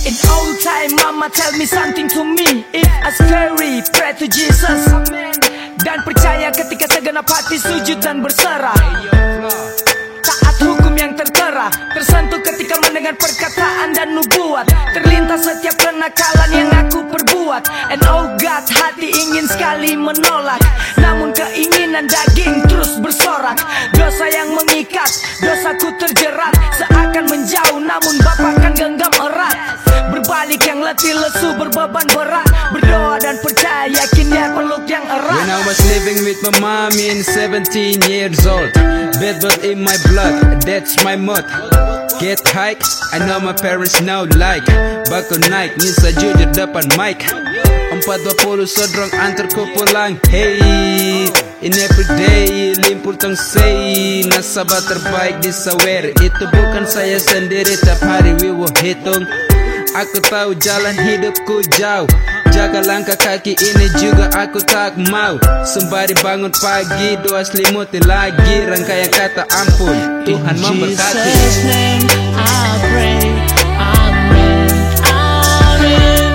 In old time, mama tell me something to me. If I scary, pray to Jesus. Dan percaya ketika segenap hati sujud dan berserah. Taat hukum yang tertera, tersentuh ketika mendengar perkataan dan nubuat. Terlintas setiap kenakalan yang aku perbuat. And oh God, hati ingin sekali menolak, namun keinginan daging terus bersorak. Dosa yang mengikat, dosaku terjerat. Seakan menjauh namun Bapa kan genggam erat. Berbalik yang letih lesu berbeban berat. Berdoa dan percaya yakin dia peluk yang erat. When I was living with my mommy in 17 years old, bad blood in my blood, that's my mood. Get hike, I know my parents now like. Baku naik, nyisa jujur depan mic. 420 sodrong antarku pulang. Hey, in everyday limpul tong say. Nasabah terbaik di Sawer. Itu bukan saya sendiri, tiap hari we will hitung. Aku tahu jalan hidupku jauh. Jaga langkah kaki ini juga aku tak mau. Sembari bangun pagi, doa selimuti lagi. Rangkaian kata ampun, Tuhan memberkati. In Jesus' name I pray. Amen, amen,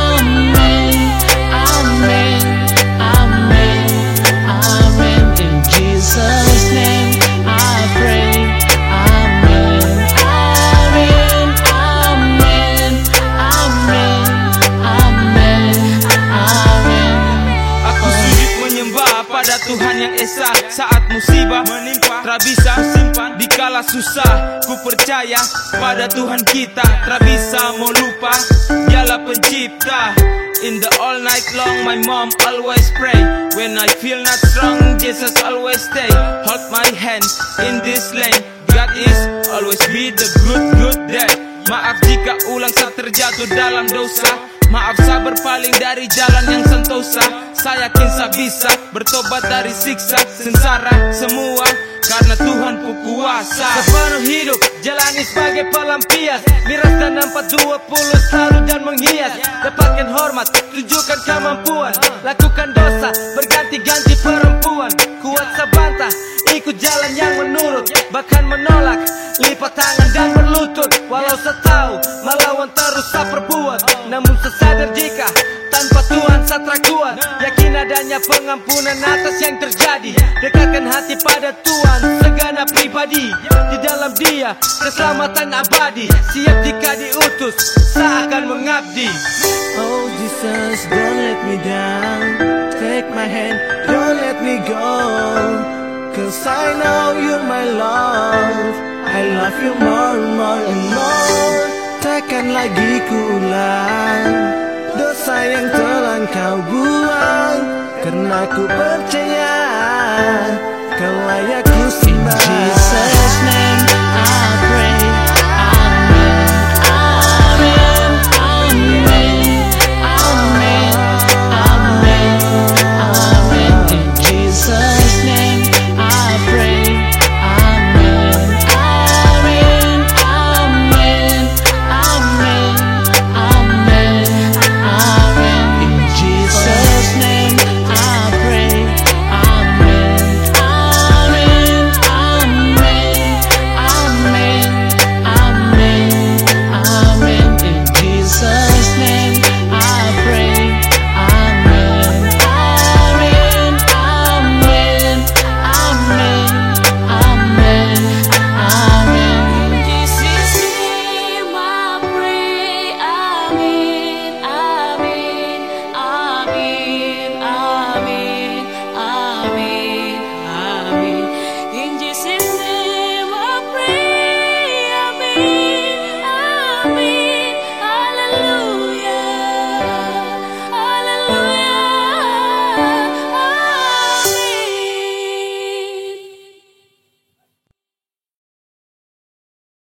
amen, amen, amen, amen. In Jesus' name I pray. Amen, amen, amen, amen, amen, amen. Aku sujud menyembah pada Tuhan yang Esa. Saat musibah menimpa, tak bisa simpan dikala susah. Ku percaya pada Tuhan kita, tak bisa mau lupa, Dialah pencipta. In the all night long, my mom always pray. When I feel not strong, Jesus always stay. Hold my hand in this lane. God is always be the good dad. Maaf jika ulang saya terjatuh dalam dosa. Maaf saya berpaling dari jalan yang sentosa. Saya yakin saya bisa bertobat dari siksa sengsara semua, karena Tuhan ku kuasa. Sepenuh hidup jalani sebagai pelampias. Miras dan 420 selalu dan menghias. Dapatkan hormat, tunjukkan kemampuan. Lakukan dosa, berganti-ganti perempuan. Kuat sabantah, ikut jalan yang menurut. Bahkan menolak, lipat tangan dan berlutut. Walau saya tahu, melawan terus saya perbuat. Namun saya sadar jika tanpa Tuhan saya tak kuat. Yakin adanya pengampunan atas yang terjadi. Dekatkan hati pada Tuhan, segenap pribadi. Di dalam Dia keselamatan abadi. Siap jika diutus, saya akan mengabdi. Oh Jesus, don't let me down. Take my hand, don't let me go. Cause I know you're my love. I love you more and more. Takkan lagi ku ulang dosa yang telah kau buang, karena ku percaya kau layak ku sembah.